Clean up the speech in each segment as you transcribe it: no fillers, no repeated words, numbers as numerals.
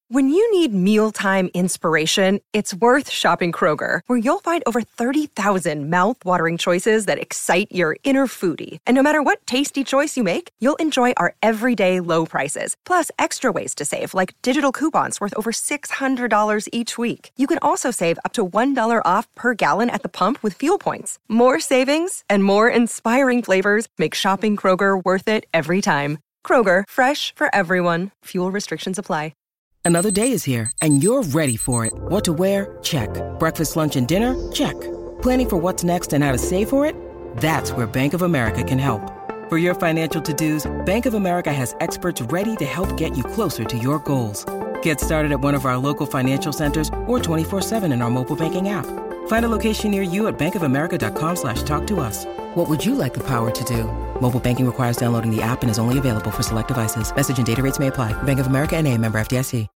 When you need mealtime inspiration, it's worth shopping Kroger, where you'll find over 30,000 mouth-watering choices that excite your inner foodie. And no matter what tasty choice you make, you'll enjoy our everyday low prices, plus extra ways to save, like digital coupons worth over $600 each week. You can also save up to $1 off per gallon at the pump with fuel points. More savings and more inspiring flavors make shopping Kroger worth it every time. Kroger, fresh for everyone. Fuel restrictions apply. Another day is here, and you're ready for it. What to wear? Check. Breakfast, lunch, and dinner? Check. Planning for what's next and how to save for it? That's where Bank of America can help. For your financial to-dos, Bank of America has experts ready to help get you closer to your goals. Get started at one of our local financial centers or 24/7 in our mobile banking app. Find a location near you at bankofamerica.com/talktous. What would you like the power to do? Mobile banking requires downloading the app and is only available for select devices. Message and data rates may apply. Bank of America N.A., member FDIC.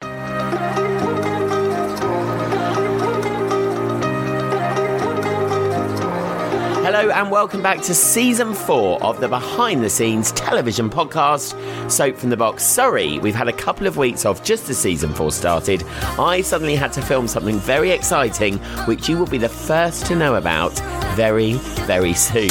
Hello and welcome back to Season 4 of the Behind the Scenes television podcast, Soap from the Box. Sorry, we've had a couple of weeks off just as Season 4 started. I suddenly had to film something very exciting, which you will be the first to know about very, very soon.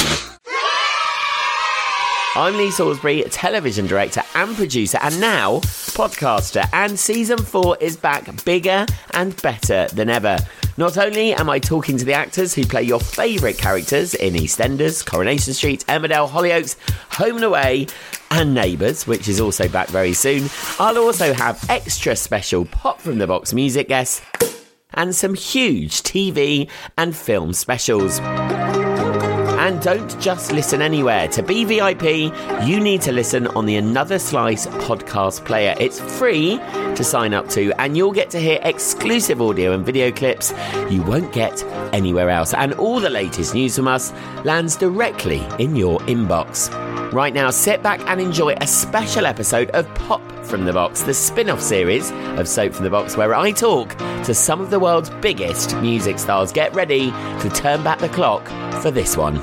I'm Lee Salisbury, television director and producer, and now podcaster, and Season 4 is back bigger and better than ever. Not only am I talking to the actors who play your favourite characters in EastEnders, Coronation Street, Emmerdale, Hollyoaks, Home and Away, and Neighbours, which is also back very soon, I'll also have extra special Pop from the Box music guests and some huge TV and film specials. And don't just listen anywhere. To be VIP, you need to listen on the Another Slice podcast player. It's free to sign up to, and you'll get to hear exclusive audio and video clips you won't get anywhere else. And all the latest news from us lands directly in your inbox. Right now, sit back and enjoy a special episode of Pop from the Box, the spin-off series of Soap from the Box, where I talk to some of the world's biggest music stars. Get ready to turn back the clock for this one.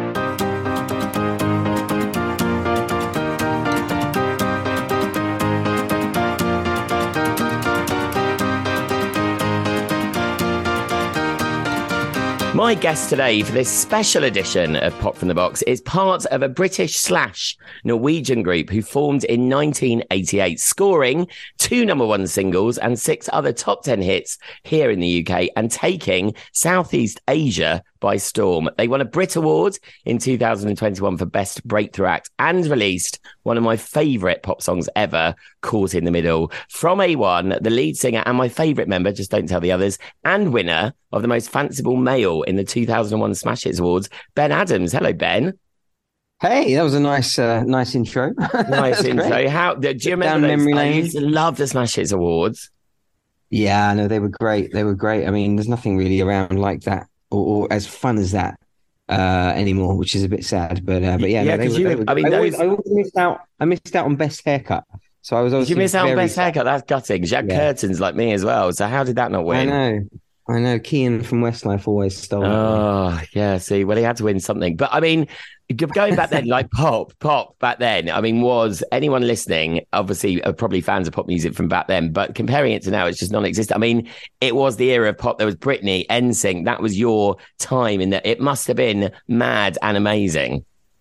My guest today for this special edition of Pop from the Box is part of a British/Norwegian group who formed in 1988, scoring 2 #1 singles and 6 other top 10 hits here in the UK and taking Southeast Asia by storm. They won a Brit Award in 2021 for Best Breakthrough Act and released one of my favourite pop songs ever, Caught in the Middle. From A1, the lead singer and my favourite member, just don't tell the others, and winner of the most fanciful male in the 2001 Smash Hits Awards, Ben Adams. Hello, Ben. Hey, that was a nice intro. Nice intro. Great. How do you remember Down those? memory I lane. used to love the Smash Hits Awards. Yeah, no, they were great. They were great. I mean, there's nothing really around like that or as fun as that anymore, which is a bit sad. But yeah, Yeah, no, 'cause you- I mean, I always missed out. I missed out on best haircut. So I was Did always you miss out on very Best Haircut? That's gutting. 'Cause you had Yeah. curtains like me as well. So how did that not win? I know. Kean from Westlife always stole it. Oh, yeah. See, well, he had to win something. But I mean, going back then, like pop back then, I mean, was anyone listening, obviously, are probably fans of pop music from back then, but comparing it to now, it's just non-existent. I mean, it was the era of pop. There was Britney, NSYNC. That was your time in that. It must have been mad and amazing.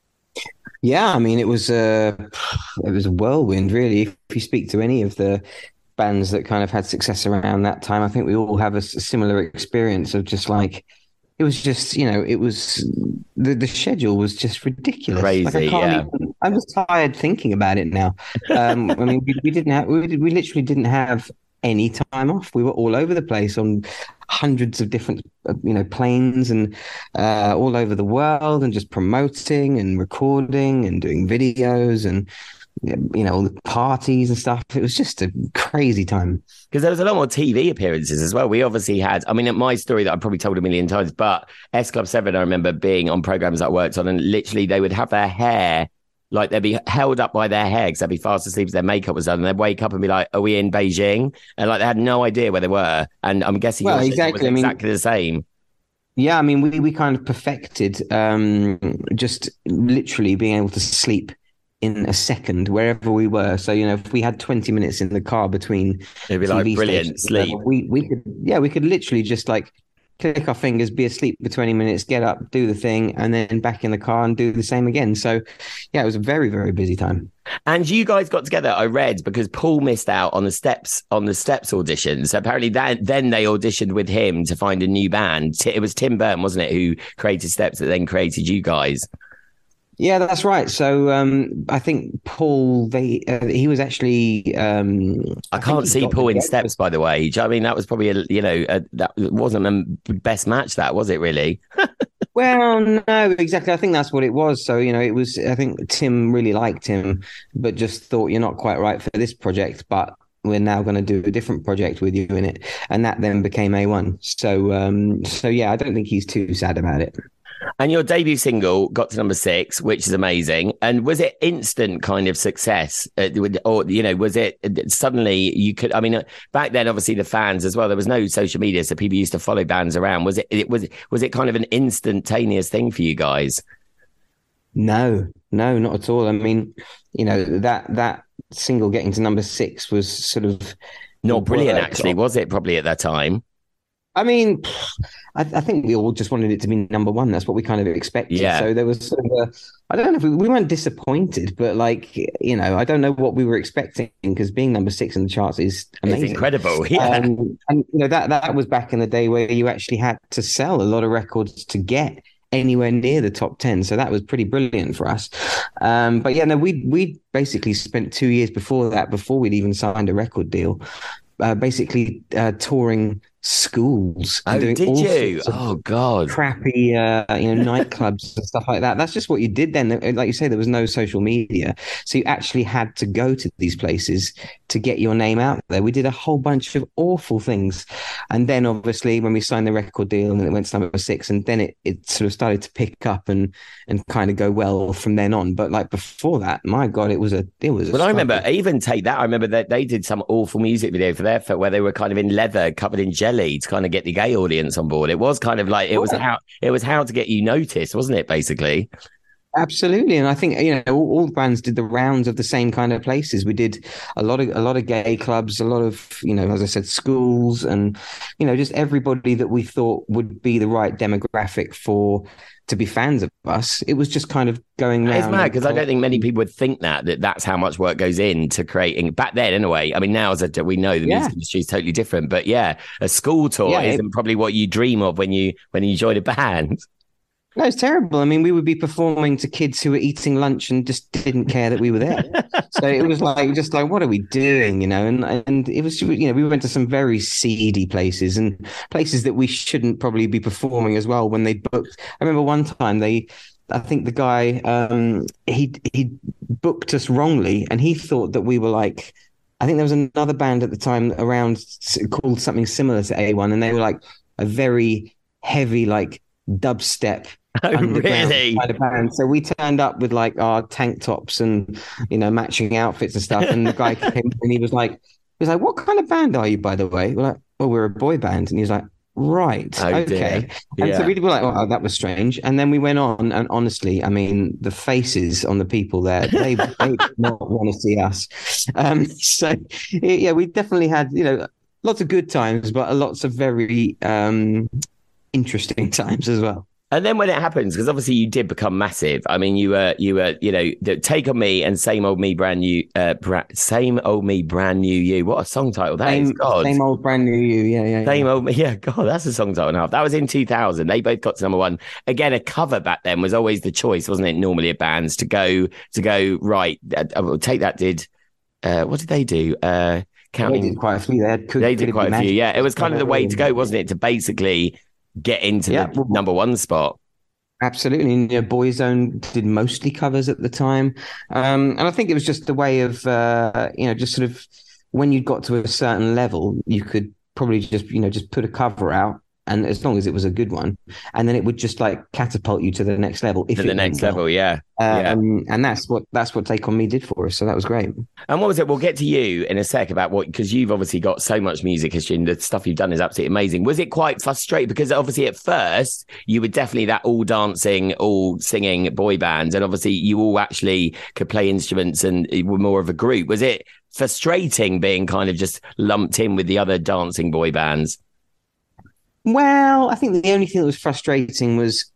Yeah, I mean, it was a whirlwind, really. If you speak to any of the bands that kind of had success around that time, I think we all have a similar experience of just like, it was just, it was, the schedule was just ridiculous. Crazy, yeah. I'm just tired thinking about it now. I mean, we literally didn't have any time off. We were all over the place on hundreds of different, planes and all over the world, and just promoting and recording and doing videos and, all the parties and stuff. It was just a crazy time. Because there was a lot more TV appearances as well. We obviously had, I mean, my story that I've probably told a million times, but S Club 7, I remember being on programs that I worked on, and literally they would have their hair, like they'd be held up by their hair because they'd be fast asleep as their makeup was done, and they'd wake up and be like, are we in Beijing? And like they had no idea where they were. And I'm guessing yours was exactly the same. Yeah, I mean, we kind of perfected just literally being able to sleep in a second wherever we were. So, if we had 20 minutes in the car between It'd be like brilliant sleep. we could literally just like click our fingers, be asleep for 20 minutes, get up, do the thing, and then back in the car and do the same again. So, yeah, it was a very, very busy time. And you guys got together, I read, because Paul missed out on the Steps auditions. So apparently then they auditioned with him to find a new band. It was Tim Burton, wasn't it, who created Steps that then created you guys? Yeah, that's right. So I think Paul, he was actually. I can't see Paul in Steps, by the way. I mean, that was probably that wasn't the best match. That was it really? Well, no, exactly. I think that's what it was. So it was. I think Tim really liked him, but just thought you're not quite right for this project. But we're now going to do a different project with you in it, and that then became A1. So yeah, I don't think he's too sad about it. And your debut single got to number 6, which is amazing. And was it instant kind of success? Or, was it suddenly you could, I mean, back then, obviously the fans as well, there was no social media. So people used to follow bands around. Was it kind of an instantaneous thing for you guys? No, not at all. I mean, that single getting to number 6 was sort of not brilliant, actually, was it? Probably at that time. I mean, I think we all just wanted it to be number 1. That's what we kind of expected. Yeah. So there was sort of I don't know if we weren't disappointed, but I don't know what we were expecting, because being number 6 in the charts is amazing. It's incredible. Yeah. And that was back in the day where you actually had to sell a lot of records to get anywhere near the top 10. So that was pretty brilliant for us. But yeah, no, we basically spent 2 years before we'd even signed a record deal, basically touring schools and doing did all you? sorts of Oh God, crappy nightclubs and stuff like that. That's just what you did then. Like you say, there was no social media, so you actually had to go to these places to get your name out there. We did a whole bunch of awful things, and then obviously when we signed the record deal and it went to number 6, and then it sort of started to pick up and kind of go well from then on. But like before that, my God, it was a well, I remember even take that. I remember that they did some awful music video for their where they were kind of in leather covered in jelly to kind of get the gay audience on board. It was kind of like it was how to get you noticed, wasn't it, basically? Absolutely. And I think all bands did the rounds of the same kind of places. We did a lot of gay clubs, a lot of as I said, schools, and just everybody that we thought would be the right demographic to be fans of us. It was just kind of going around. It's mad because I don't think many people would think that's how much work goes into creating, back then anyway. I mean, now we know the music industry is totally different, but yeah, a school tour isn't probably what you dream of when you join a band. No, it's terrible. I mean, we would be performing to kids who were eating lunch and just didn't care that we were there. So it was like, what are we doing? And it was, we went to some very seedy places and places that we shouldn't probably be performing as well when they booked. I remember one time I think the guy, he booked us wrongly, and he thought that we were like, I think there was another band at the time around called something similar to A1, and they were like a very heavy, like dubstep. Oh, really? Kind of band. So we turned up with like our tank tops and matching outfits and stuff. And the guy came and he was like, "What kind of band are you, by the way?" We're like, "Oh, we're a boy band." And he was like, "Right, okay." And so we were like, "Oh, that was strange." And then we went on, and honestly, I mean, the faces on the people there, they did not want to see us. So yeah, we definitely had lots of good times, but lots of very interesting times as well. And then when it happens, because obviously you did become massive. I mean, you were, the Take on Me and Same Old Me, Brand New, Same Old Me, Brand New You. What a song title that is! God, Same Old Brand New You. Yeah. Same Old Me. Yeah, God, that's a song title and a half. That was in 2000. They both got to number 1. Again, a cover back then was always the choice, wasn't it? Normally, at bands to go right. Take That did. What did they do? Counting. They did quite a few. They did quite a few. Yeah, it was kind of the way to go, wasn't it? To basically get into the number 1 spot. Absolutely. And Boyzone did mostly covers at the time. And I think it was just the way of, just sort of when you got to a certain level, you could probably just put a cover out and as long as it was a good one, and then it would just like catapult you to the next level. If To the next level, yeah. And that's what Take On Me did for us. So that was great. And what was it? We'll get to you in a sec about what, because you've obviously got so much music history and the stuff you've done is absolutely amazing. Was it quite frustrating? Because obviously at first you were definitely that all dancing, all singing boy band, and obviously you all actually could play instruments and were more of a group. Was it frustrating being kind of just lumped in with the other dancing boy bands? Well, I think the only thing that was frustrating was,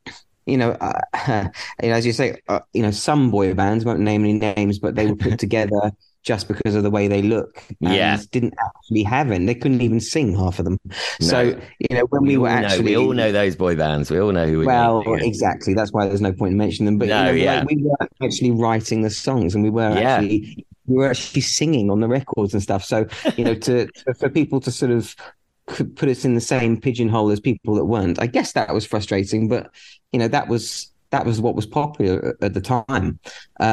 as you say, some boy bands, won't name any names, but they were put together just because of the way they look. And didn't actually have it. They couldn't even sing, half of them. No. So, when we we all know those boy bands. We all know who. Exactly. That's why there's no point in mentioning them. But we were actually writing the songs, and we were actually singing on the records and stuff. So, for people to sort of put us in the same pigeonhole as people that weren't, I guess that was frustrating, but that was what was popular at the time.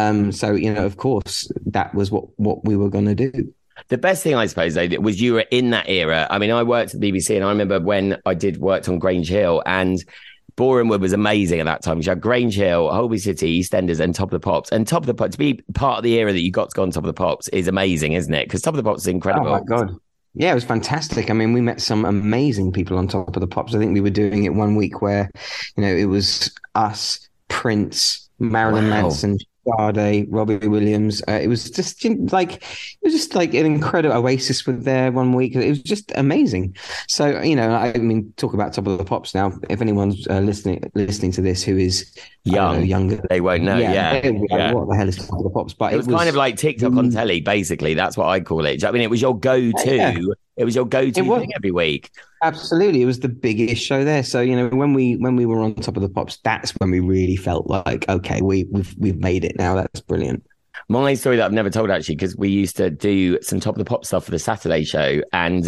So of course that was what we were going to do. The best thing, I suppose, though, was you were in that era. I mean, I worked at the BBC, and I remember when I worked on Grange Hill, and Boreham Wood was amazing at that time. You had Grange Hill, Holby City, EastEnders, and Top of the Pops. And Top of the Pops, to be part of the era that you got to go on Top of the Pops is amazing, isn't it? Because Top of the Pops is incredible. Oh my God. Yeah, it was fantastic. I mean, we met some amazing people on Top of the Pops. I think we were doing it one week where, it was us, Prince, Marilyn Manson, Sade, Robbie Williams. It was just like an incredible Oasis was there one week. It was just amazing. So, I mean, talk about Top of the Pops now. If anyone's listening to this who is younger, they won't know. What the hell is Top of the Pops? But it was kind of like TikTok on telly, basically. That's what I call it. I mean, it was your go-to. Yeah. It was your go-to thing every week. Absolutely, it was the biggest show there. So when we were on Top of the Pops, that's when we really felt like, okay, we've made it now. That's brilliant. My story that I've never told, actually, because we used to do some Top of the Pop stuff for the Saturday show, and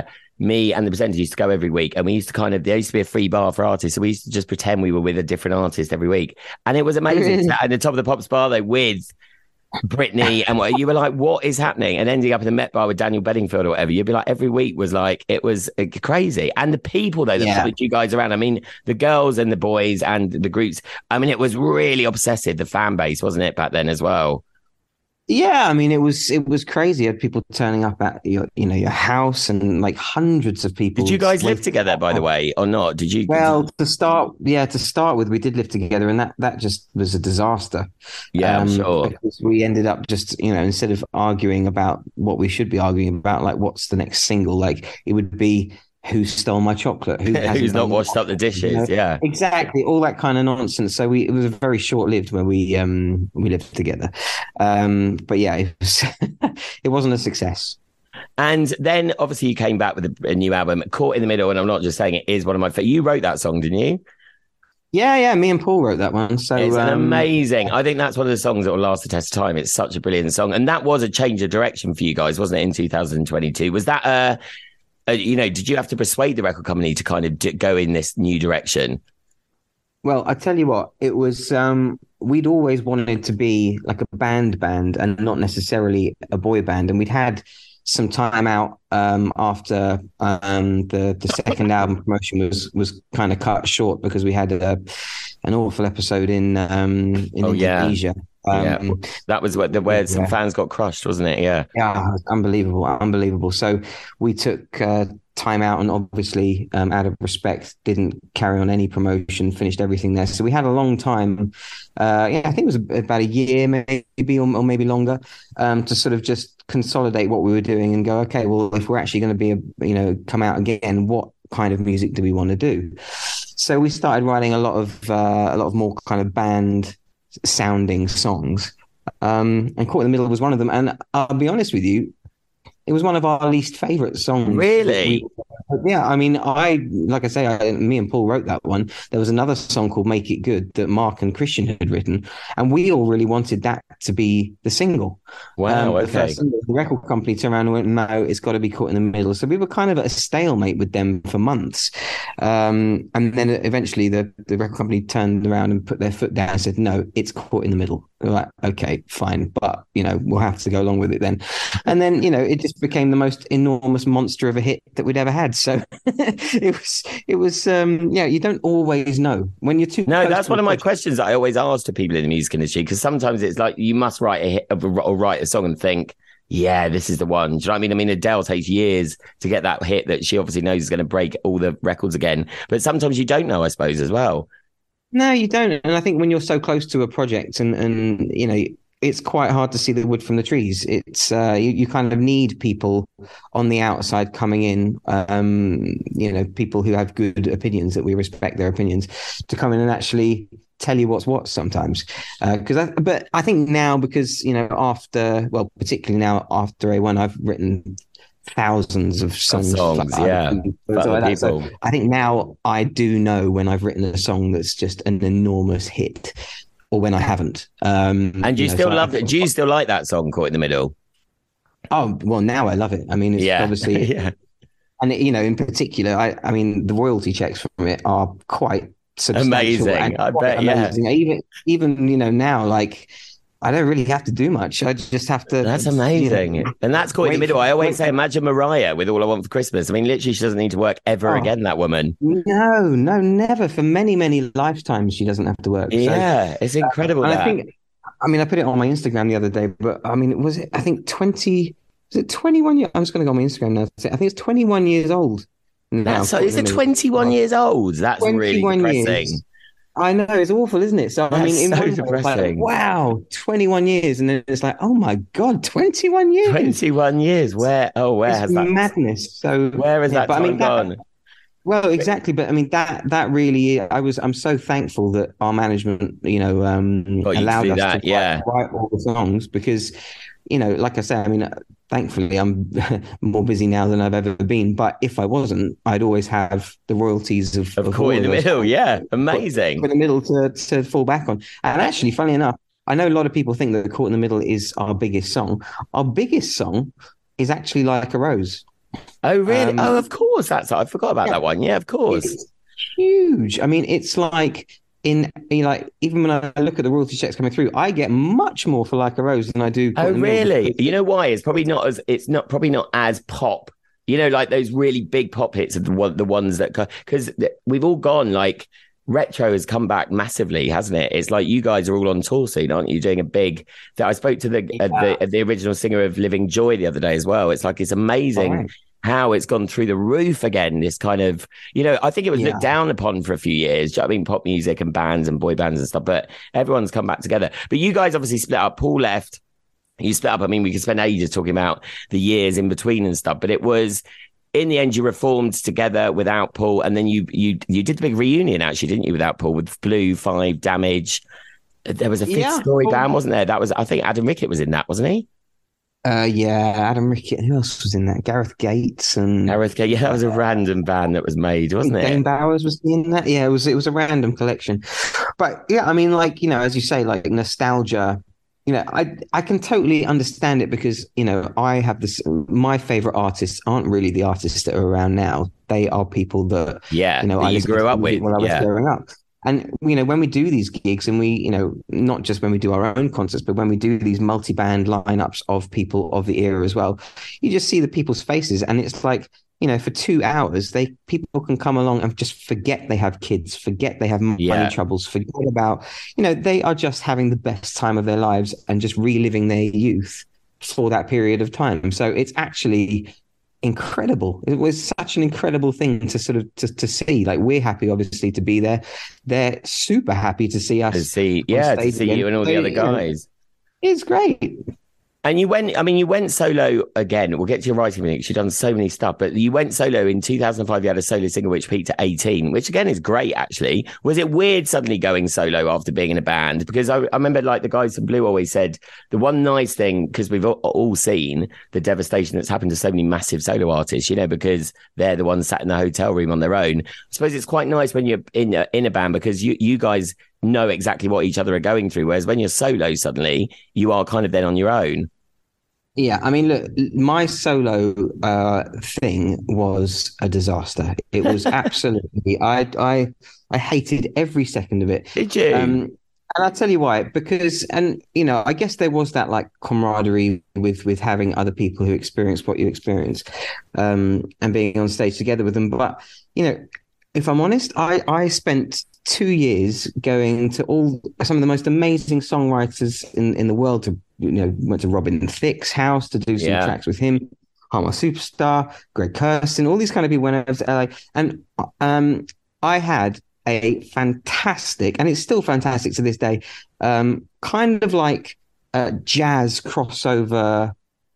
me and the presenter used to go every week, and we used to there used to be a free bar for artists, so we used to just pretend we were with a different artist every week, and it was amazing. At the Top of the Pops bar, though, with Britney, and you were like, what is happening? And ending up in the Met Bar with Daniel Bedingfield or whatever, you'd be like, every week was like, it was crazy. And the people, though, that followed you guys around, I mean, the girls and the boys and the groups, I mean, it was really obsessive, the fan base, wasn't it, back then as well? Yeah, I mean, it was crazy. You had people turning up at your house, and like hundreds of people. Did you guys live together, by the way, or not? Did you? Well, to start with, we did live together, and that just was a disaster. Yeah, I'm sure. Because we ended up just, instead of arguing about what we should be arguing about, like what's the next single, like it would be, who stole my chocolate? Who's not washed up the dishes? Yeah, exactly. All that kind of nonsense. So it was very short lived when we lived together. But yeah, it wasn't a success. And then obviously you came back with a new album, Caught in the Middle. And I'm not just saying, it is one of my favorite. You wrote that song, didn't you? Yeah. Me and Paul wrote that one. So it's amazing. I think that's one of the songs that will last the test of time. It's such a brilliant song. And that was a change of direction for you guys, wasn't it, in 2022? Was that did you have to persuade the record company to kind of go in this new direction? Well, I tell you what, it was, we'd always wanted to be like a band and not necessarily a boy band. And we'd had some time out after the second album promotion was kind of cut short because we had an awful episode in Indonesia. That was where some fans got crushed, wasn't it? Yeah, unbelievable. So we took time out, and obviously, out of respect, didn't carry on any promotion. Finished everything there. So we had a long time. I think it was about a year, maybe or maybe longer, to sort of just consolidate what we were doing and go, okay, well, if we're actually going to be come out again, what kind of music do we want to do? So we started writing a lot of more kind of band sounding songs, and Caught in the Middle was one of them. And I'll be honest with you, it was one of our least favorite songs. Really? Yeah, I mean, me and Paul wrote that one. There was another song called Make It Good that Mark and Christian had written, and we all really wanted that to be the single. Wow, okay. The record company turned around and went, no, it's got to be Caught in the Middle. So we were kind of at a stalemate with them for months. And then eventually the record company turned around and put their foot down and said, no, it's Caught in the Middle. We're like, okay, fine, but we'll have to go along with it then. And then it just became the most enormous monster of a hit that we'd ever had. So yeah, you don't always know when you're too. No, that's one of my questions that I always ask to people in the music industry, because sometimes it's like you must write a hit or write a song and think, yeah, this is the one. Do you know what I mean? I mean, Adele takes years to get that hit that she obviously knows is going to break all the records again. But sometimes you don't know, I suppose, as well. No, you don't. And I think when you're so close to a project and you know, it's quite hard to see the wood from the trees. It's you kind of need people on the outside coming in, you know, people who have good opinions, that we respect their opinions, to come in and actually tell you what's what sometimes. But I think now, because, you know, particularly now after A1, I've written thousands of songs yeah, so I think now I do know when I've written a song that's just an enormous hit, or when I haven't. And do you still love it? Do you still like that song, Caught in the Middle? Oh, well, now I love it. I mean, it's obviously, yeah. And you know, in particular, I mean, the royalty checks from it are quite substantial. Amazing. I bet, amazing. Yeah. Even you know, now, like, I don't really have to do much. I just have to. That's amazing. You know, and that's Caught in the Middle. I always say, imagine Mariah with All I Want for Christmas. I mean, literally, she doesn't need to work ever again, that woman. No, never. For many, many lifetimes, she doesn't have to work. Yeah, it's incredible. And I put it on my Instagram the other day, but I mean, I think 21 years? I'm just going to go on my Instagram now. I think it's 21 years old. Is it 21 years old? That's really depressing. Years. I know, it's awful, isn't it? So, I mean, in so depressing. Like, wow, 21 years. And then it's like, oh my God, 21 years. 21 years. Where has that? Madness. So, where has that time gone? Well, exactly. But I mean, that really, I'm so thankful that our management, you know, allowed us to write all the songs, because, you know, like I say, I mean, thankfully I'm more busy now than I've ever been. But if I wasn't, I'd always have the royalties of Caught in the Middle. Yeah, amazing. In the middle to fall back on. And actually, funny enough, I know a lot of people think that Caught in the Middle is our biggest song. Our biggest song is actually Like a Rose. Oh, really? Of course. I forgot about that one. Yeah, of course. It's huge. I mean, it's like, even when I look at the royalty checks coming through, I get much more for Like a Rose than I do. Oh, really? You know why? It's probably not as pop. You know, like those really big pop hits are the ones that, because we've all gone, like, retro has come back massively, hasn't it? It's like you guys are all on tour soon, aren't you? Doing a big. I spoke to the original singer of Living Joy the other day as well. It's like, it's amazing. How it's gone through the roof again. This kind of, you know, I think it was looked down upon for a few years. Do you know what I mean? Pop music and bands and boy bands and stuff, but everyone's come back together. But you guys obviously split up. Paul left. You split up. I mean, we could spend ages talking about the years in between and stuff, but it was, in the end, you reformed together without Paul, and then you did the big reunion, actually, didn't you, without Paul, with Blue, Five, Damage. There was a Fifth Story band, wasn't there? That was, I think Adam Rickett was in that, wasn't he? Adam Rickett. Who else was in that? Gareth Gates and Gareth Gates. Yeah, that was a random band that was made, wasn't it? Dane Bowers was in that. Yeah, it was a random collection. But yeah, I mean, like, you know, as you say, like, nostalgia. You know, I can totally understand it, because, you know, I have this. My favorite artists aren't really the artists that are around now. They are people that you know, I grew up with when I was growing up. And, you know, when we do these gigs, and we, you know, not just when we do our own concerts, but when we do these multi-band lineups of people of the era as well, you just see the people's faces. And it's like, you know, for 2 hours, people can come along and just forget they have kids, forget they have money troubles, forget about, you know, they are just having the best time of their lives and just reliving their youth for that period of time. So it's actually incredible. It was such an incredible thing to sort of to see. Like, we're happy, obviously, to be there. They're super happy to see us. To see you and all the other guys. It's great. And you went solo again. We'll get to your writing because you've done so many stuff, but you went solo in 2005. You had a solo single which peaked at 18, which again is great, actually. Was it weird suddenly going solo after being in a band? Because I remember, like, the guys from Blue always said, the one nice thing, because we've all seen the devastation that's happened to so many massive solo artists, you know, because they're the ones sat in the hotel room on their own. I suppose it's quite nice when you're in a band, because you guys know exactly what each other are going through. Whereas when you're solo, suddenly you are kind of then on your own. Yeah, I mean, look, my solo thing was a disaster. It was absolutely, I hated every second of it. Did you? And I'll tell you why, because, and I guess there was that like camaraderie with having other people who experience what you experience, and being on stage together with them. But if I'm honest, I spent 2 years going to some of the most amazing songwriters in the world. Went to Robin Thicke's house to do some tracks with him. Harmar Superstar, Greg Kurstin, all these kind of people went over to LA, and I had a fantastic, and it's still fantastic to this day, kind of like a jazz crossover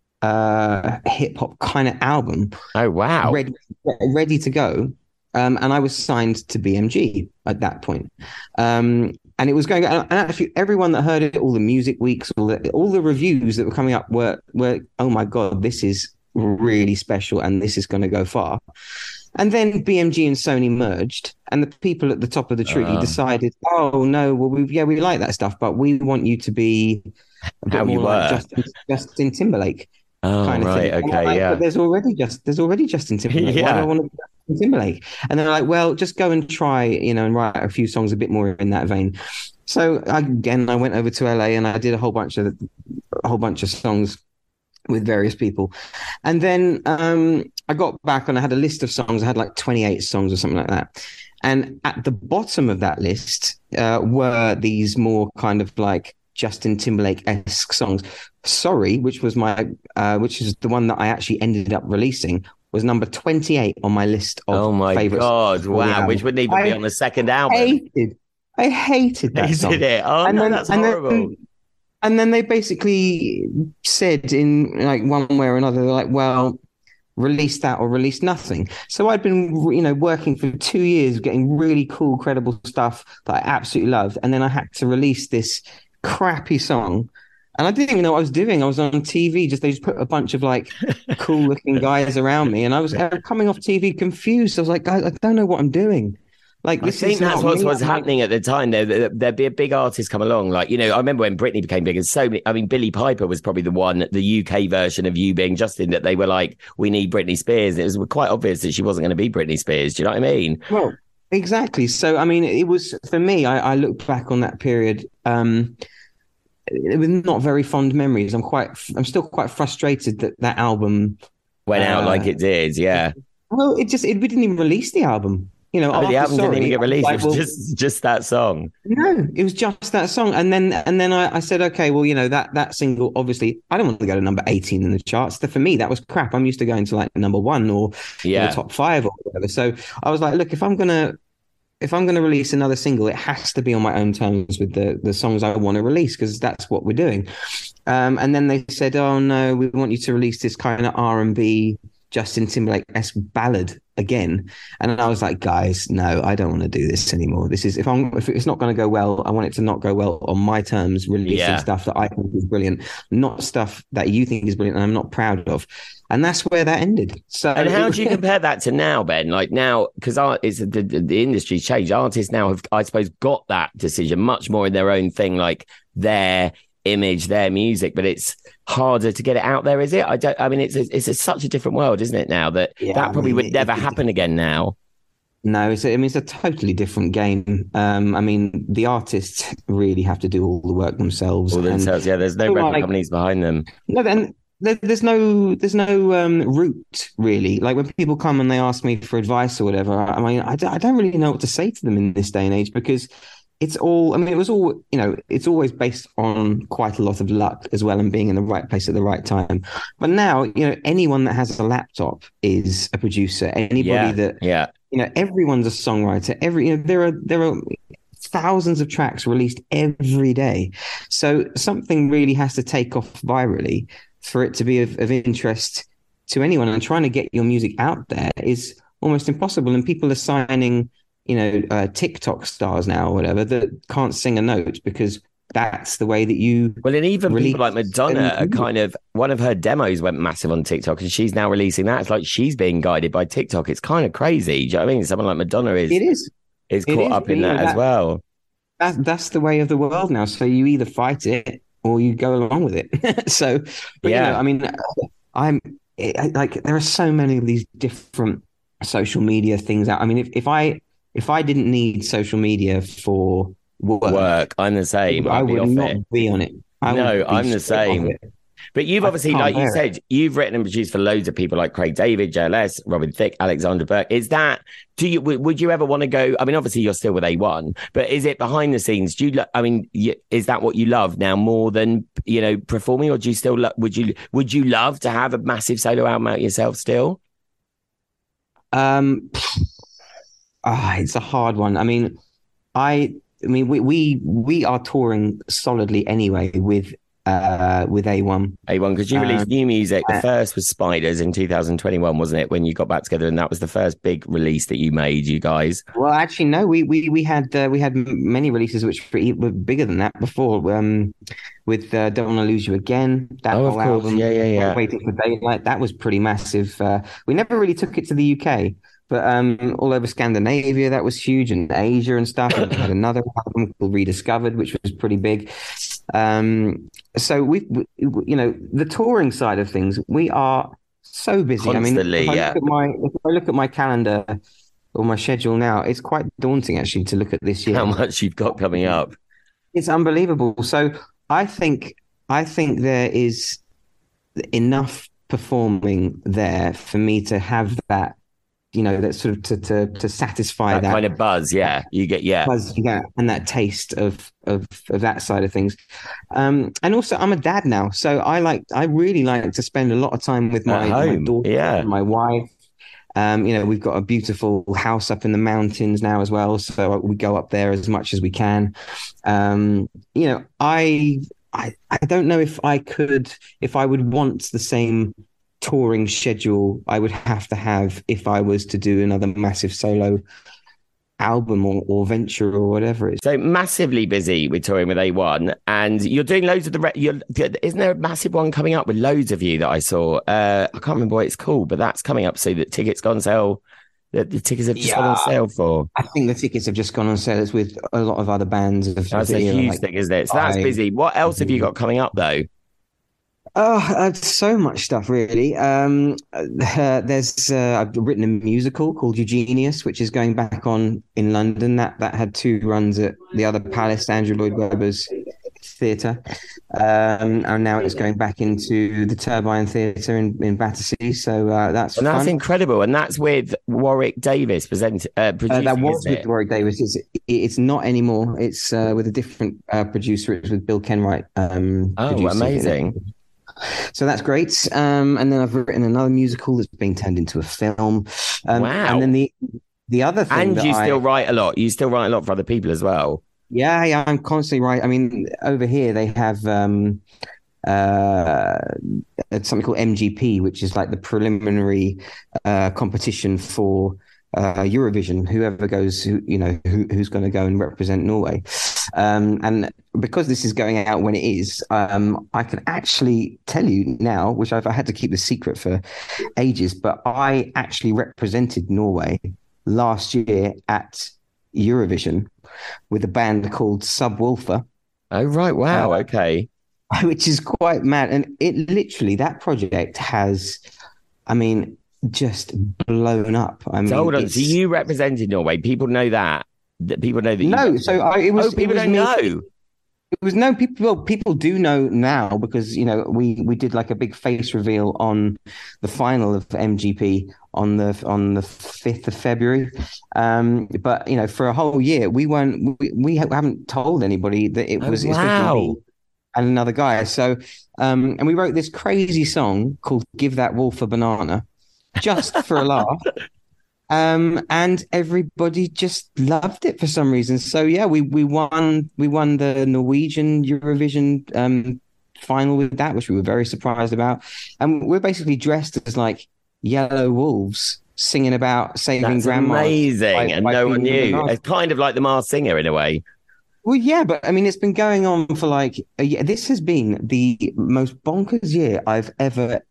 hip hop kind of album. Oh wow! Ready to go, and I was signed to BMG at that point, and it was going. And actually, everyone that heard it, all the music weeks, all the reviews that were coming up were, oh my god, this is really special, and this is going to go far. And then BMG and Sony merged, and the people at the top of the tree decided, oh no, well we like that stuff, but we want you to be a bit more like Justin Timberlake kind of thing. Okay, yeah. But there's already Justin Timberlake. Why do I want to be Justin Timberlake? And they're like, well, just go and try, and write a few songs a bit more in that vein. So I went over to LA and I did a whole bunch of songs with various people. And then I got back and I had a list of songs. I had like 28 songs or something like that. And at the bottom of that list were these more kind of like Justin Timberlake-esque songs. Sorry, which is the one that I actually ended up releasing, was number 28 on my list of oh my favorites. God, wow, which wouldn't even be on the second album. I hated that song. It? Oh, no, that's horrible. And then they basically said in like one way or another, they're like, well, release that or release nothing. So I'd been, working for 2 years, getting really cool, credible stuff that I absolutely loved. And then I had to release this crappy song. And I didn't even know what I was doing. I was on TV, they just put a bunch of like cool looking guys around me. And I was coming off TV confused. I was like, guys, I don't know what I'm doing. Like, I think that's what was happening at the time. There'd be a big artist come along. Like, I remember when Britney became big, and so many, Billie Piper was probably the UK version of You Being Justin, that they were like, we need Britney Spears. It was quite obvious that she wasn't going to be Britney Spears. Do you know what I mean? Well, exactly. So, it was, for me, I look back on that period with not very fond memories. I'm still quite frustrated that album went out like it did. Yeah. Well, we didn't even release the album. The album didn't even get released. It was just that song. No, it was just that song. And then I said, okay, well, that single, obviously, I don't want to go to number 18 in the charts. For me, that was crap. I'm used to going to like number 1 or the top 5 or whatever. So I was like, look, if I'm gonna release another single, it has to be on my own terms with the songs I want to release, because that's what we're doing. And then they said, oh no, we want you to release this kind of R&B Justin Timberlake-esque ballad again. And I was like, guys, no, I don't want to do this anymore. This is, if it's not going to go well, I want it to not go well on my terms, releasing stuff that I think is brilliant, not stuff that you think is brilliant and I'm not proud of. And that's where that ended. So, and how do you compare that to now, Ben? Like now, because the industry's changed. Artists now have, I suppose, got that decision much more in their own thing, like their image, their music, but it's harder to get it out there, is it? It's such a different world, isn't it, now, that probably would never happen again now. No, it's a totally different game. The artists really have to do all the work themselves. There's no record companies behind them. No, then there's no route really. Like when people come and they ask me for advice or whatever, I don't really know what to say to them in this day and age, because it's all, it's always based on quite a lot of luck as well, and being in the right place at the right time. But now, anyone that has a laptop is a producer. Anybody everyone's a songwriter. There are thousands of tracks released every day. So something really has to take off virally for it to be of interest to anyone. And trying to get your music out there is almost impossible. And people are signing TikTok stars now or whatever that can't sing a note, because that's the way that you. Well, and even people like Madonna are kind of, one of her demos went massive on TikTok, and she's now releasing that. It's like she's being guided by TikTok. It's kind of crazy. Do you know what I mean? Someone like Madonna is caught up in that as well. That's the way of the world now. So you either fight it or you go along with it. So, but there are so many of these different social media things out. If I didn't need social media for work. I'm the same. I I'd be would off not it. be on it. I No, would be I'm the straight off same. it. But you've I obviously, can't like you bear it. said, you've written and produced for loads of people like Craig David, JLS, Robin Thicke, Alexander Burke. Is that, would you ever want to go? I mean, obviously you're still with A1, but is it behind the scenes? Is that what you love now more than, performing, or do you still, would you love to have a massive solo album out yourself still? It's a hard one. I mean, we are touring solidly anyway with A1. A1, because you released new music. The first was Spiders in 2021, wasn't it? When you got back together, and that was the first big release that you made, you guys. Well, actually, no. We had many releases which were bigger than that before. With Don't Wanna Lose You Again, that whole album. Yeah. Waiting for Daylight. That was pretty massive. We never really took it to the UK. But all over Scandinavia, that was huge, and Asia and stuff. And we had another album called Rediscovered, which was pretty big. So the touring side of things, we are so busy. Constantly, if I look at my calendar or my schedule now, it's quite daunting actually to look at this year. How much you've got coming up? It's unbelievable. So I think there is enough performing there for me to have that. That sort of to satisfy that kind of buzz, you get buzz, and that taste of that side of things. And also, I'm a dad now, so I really like to spend a lot of time with my daughter, and my wife. We've got a beautiful house up in the mountains now as well, so we go up there as much as we can. I don't know if I would want the same touring schedule I would have to have if I was to do another massive solo album or venture or whatever it is. So massively busy with touring with A1, and you're doing loads of isn't there a massive one coming up with loads of you that I saw? I can't remember what it's called, but that's coming up so that tickets gone on sale. The tickets have just gone on sale for. I think the tickets have just gone on sale. It's with a lot of other bands. That's a huge thing, isn't it? So that's busy. What else have you got coming up though? So much stuff, really. There's I've written a musical called Eugenius, which is going back on in London. That had 2 runs at the other Palace, Andrew Lloyd Webber's theatre, and now it's going back into the Turbine Theatre in Battersea. So that's incredible, and that's with Warwick Davis producing. That was with Warwick Davis. It's not anymore. It's with a different producer. It's with Bill Kenwright. Amazing. So that's great. And then I've written another musical that's being turned into a film. Wow. And then the other thing, and you still write a lot. You still write a lot for other people as well. Yeah, I'm constantly writing. I mean, over here they have something called MGP, which is like the preliminary competition for Eurovision. Whoever goes, who's going to go and represent Norway. And because this is going out when it is, I can actually tell you now, which I had to keep the secret for ages, but I actually represented Norway last year at Eurovision with a band called Subwoofer. Oh, right. Wow. Okay. Which is quite mad. And it literally, that project has, just blown up. So hold on. So you represented Norway. People know that. People know that. No. People don't know. It was no people. Well, people do know now because we did like a big face reveal on the final of MGP on the 5th of February. But for a whole year we haven't told anybody that it was. It's me and another guy. So and we wrote this crazy song called "Give That Wolf a Banana" just for a laugh. And everybody just loved it for some reason. So yeah, we won the Norwegian Eurovision final with that, which we were very surprised about. And we're basically dressed as like yellow wolves singing about saving grandma. Amazing, and no one knew. It's kind of like the Masked Singer in a way. Well, yeah, but it's been going on for like a year. This has been the most bonkers year I've ever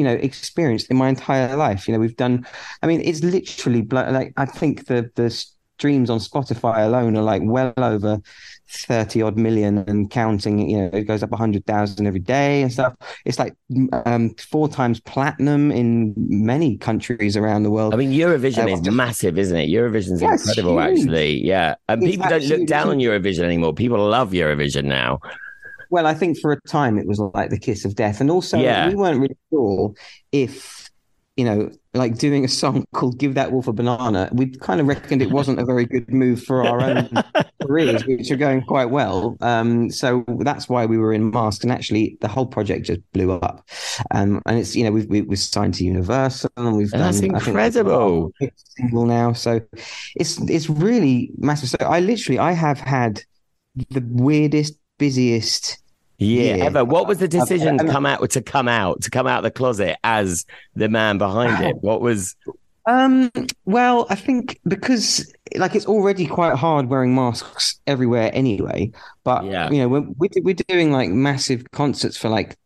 experienced in my entire life. We've done, it's literally like, I think the streams on Spotify alone are like well over 30 odd million and counting. You know, it goes up 100,000 every day and stuff. It's like 4 times platinum in many countries around the world. I mean, Eurovision is massive, isn't it? Eurovision's incredible, actually. Yeah. And people don't look down on Eurovision anymore. People love Eurovision now. Well, I think for a time it was like the kiss of death. And also we weren't really sure if, you know, like doing a song called Give That Wolf a Banana, we kind of reckoned it wasn't a very good move for our own careers, which are going quite well. So that's why we were in Mask. And actually the whole project just blew up. And it's, you know, we've signed to Universal and we've done... That's incredible. I think single now. So it's really massive. So I have had the weirdest, busiest ever. What was the decision to come out of the closet as the man behind it? What was well, I think because like it's already quite hard wearing masks everywhere anyway, but you know, we're doing like massive concerts for like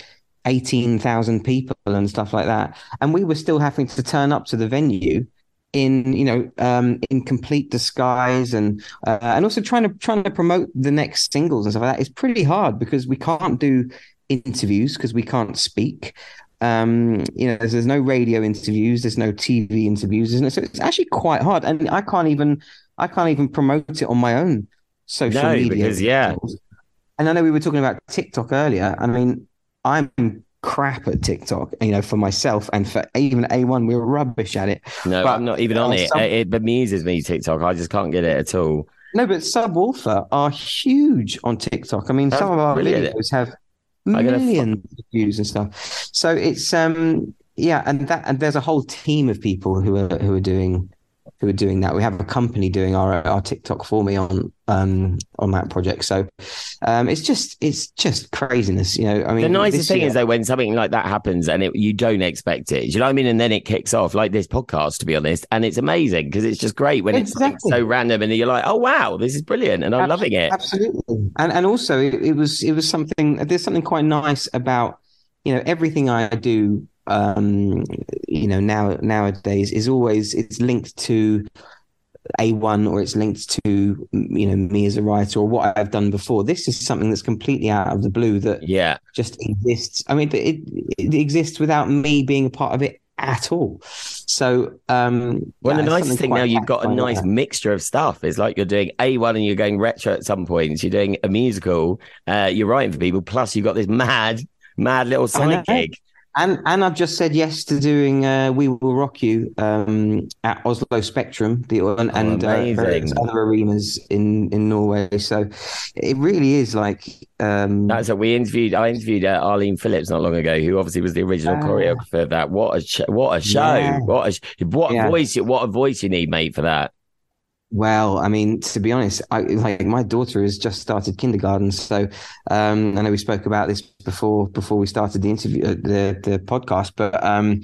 18,000 people and stuff like that, and we were still having to turn up to the venue in, you know, in complete disguise, and also trying to promote the next singles and stuff like that is pretty hard because we can't do interviews because we can't speak. You know, there's no radio interviews, there's no TV interviews, isn't it? So it's actually quite hard, and I can't even promote it on my own social media because And I know we were talking about TikTok earlier. I mean, I'm crap at TikTok, you know, for myself and for even A1, we're rubbish at it. No, but I'm not even on it. It bemuses me, TikTok. I just can't get it at all. No, but Subwoofer are huge on TikTok. I mean, some of our videos have millions of views and stuff. So it's and there's a whole team of people who are doing that. We have a company doing our TikTok for me on that project. So it's just craziness, you know. I mean, the nicest thing is though when something like that happens and you don't expect it. Do you know what I mean? And then it kicks off like this podcast, to be honest, and it's amazing because it's just great when it's like so random and you're like, oh wow, this is brilliant, and I'm loving it. Absolutely, and also it was something. There's something quite nice about, you know, everything I do. You know, nowadays it's linked to A1 or it's linked to, you know, me as a writer or what I've done before. This is something that's completely out of the blue that just exists. I mean, it exists without me being a part of it at all. So the nicest thing now, you've got a nice mixture of stuff. It's like you're doing A1 and you're going retro at some points. You're doing a musical, you're writing for people, plus you've got this mad little side gig. And I've just said yes to doing We Will Rock You at Oslo Spectrum and various other arenas in Norway. So it really is like... That's what I interviewed Arlene Phillips not long ago, who obviously was the original choreographer of that. What a show! Yeah. What a voice you need, mate, for that. Well, I mean, to be honest, my daughter has just started kindergarten, so I know we spoke about this before we started the interview, the podcast, but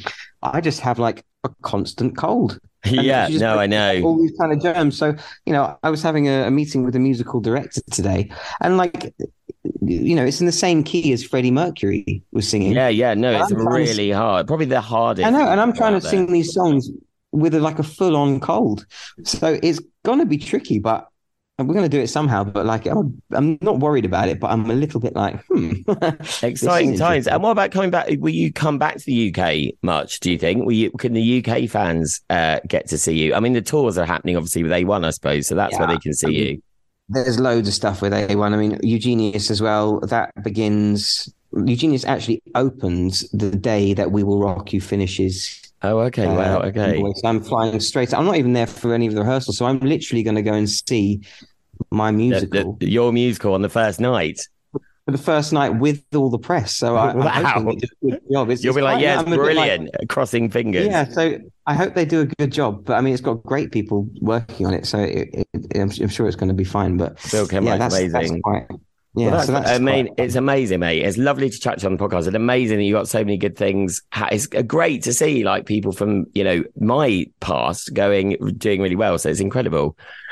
I just have like a constant cold. I know all these kind of germs. So, you know, I was having a meeting with a musical director today, and like, you know, it's in the same key as Freddie Mercury was singing. It's really hard, probably the hardest. I know, and I'm trying to sing these songs with a full-on cold, so it's gonna be tricky, but we're gonna do it somehow. But like, I'm not worried about it, but I'm a little bit like, exciting times. And what about coming back? Will you come back to the UK much, do you think? Can the UK fans get to see you? I mean, the tours are happening obviously with A1, I suppose, so that's where they can see you. There's loads of stuff with A1. I mean, Eugenius as well, that begins. Eugenius actually opens the day that We Will Rock You finishes. Oh, okay. Wow. Okay. So I'm flying straight. I'm not even there for any of the rehearsals. So I'm literally going to go and see my musical. Your musical on the first night. For the first night with all the press. So I'm hoping they do a good job. You'll be like, yes, brilliant. Crossing fingers. Yeah. So I hope they do a good job. But I mean, it's got great people working on it. So I'm sure it's going to be fine. But Bill Kenwright's amazing. It's amazing, mate. It's lovely to chat to you on the podcast. It's amazing that you got so many good things. It's great to see like people from, you know, my past doing really well. So it's incredible.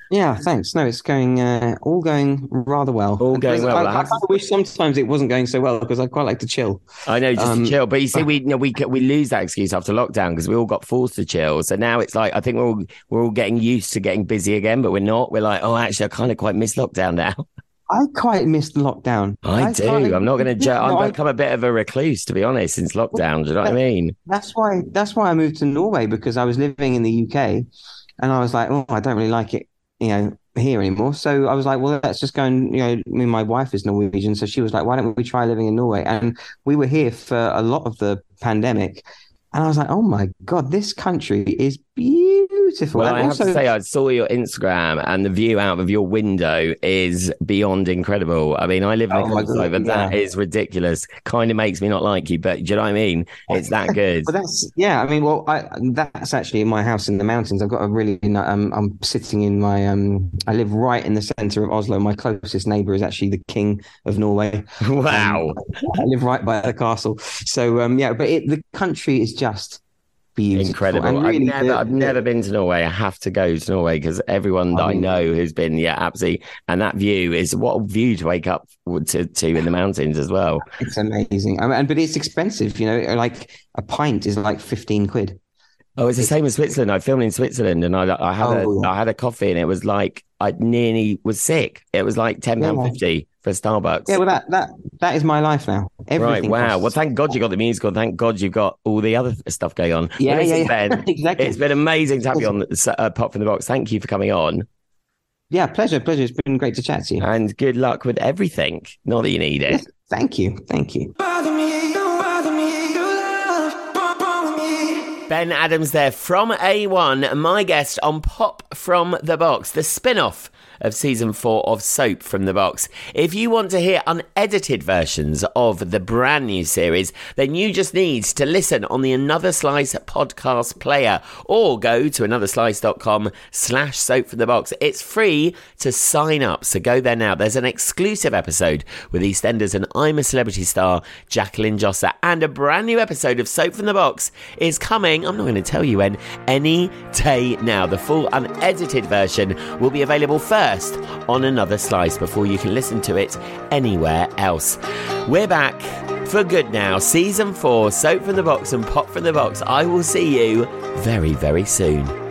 Yeah, thanks. No, it's going all going rather well. All going well. I wish sometimes it wasn't going so well because I'd quite like to chill. I know, just to chill. But you see, we lose that excuse after lockdown because we all got forced to chill. So now it's like I think we're all getting used to getting busy again, but we're not. We're like, oh, actually, I kind of quite miss lockdown now. I quite missed lockdown. I do. I'm not going to joke. I've become a bit of a recluse, to be honest, since lockdown. Do you know what I mean? That's why I moved to Norway, because I was living in the UK and I was like, oh, I don't really like it, here anymore. So I was like, well, let's just go and, my wife is Norwegian. So she was like, why don't we try living in Norway? And we were here for a lot of the pandemic. And I was like, oh my God, this country is beautiful. Well, and I have to say, I saw your Instagram and the view out of your window is beyond incredible. I mean, I live in the countryside, but that is ridiculous. Kind of makes me not like you, but do you know what I mean? It's that good. But that's actually in my house in the mountains. I've got a really, I'm sitting in my, I live right in the center of Oslo. My closest neighbor is actually the king of Norway. Wow. I live right by the castle. So, but the country is just beautiful. Incredible. And really, I've never been to Norway. I have to go to Norway because everyone that I know who's been, absolutely. And that view is what a view to wake up to in the mountains as well. It's amazing. But it's expensive, like a pint is like 15 quid. Oh, it's the same as Switzerland. I filmed in Switzerland and I had a coffee and it was like, I nearly was sick. It was like £10.50 for Starbucks. Yeah, well, that is my life now. Everything right, wow. costs. Well, thank God you got the musical. Thank God you've got all the other stuff going on. Yeah. Ben, exactly. It's been amazing to have you on Pop from the Box. Thank you for coming on. Yeah, pleasure. It's been great to chat to you. And good luck with everything. Not that you need it. Yes, thank you. Ben Adams there from A1, my guest on Pop from the Box, the spin-off of season 4 of Soap from the Box. If you want to hear unedited versions of the brand new series, then you just need to listen on the Another Slice podcast player or go to anotherslice.com/soap from the box. It's free to sign up, so go there now. There's an exclusive episode with EastEnders and I'm a Celebrity star Jacqueline Josser, and a brand new episode of Soap from the Box is coming, I'm not going to tell you when, any day now. The full unedited version will be available first on Another Slice before you can listen to it anywhere else. We're back for good now. Season 4, Soap from the Box and Pop from the Box. I will see you very, very soon.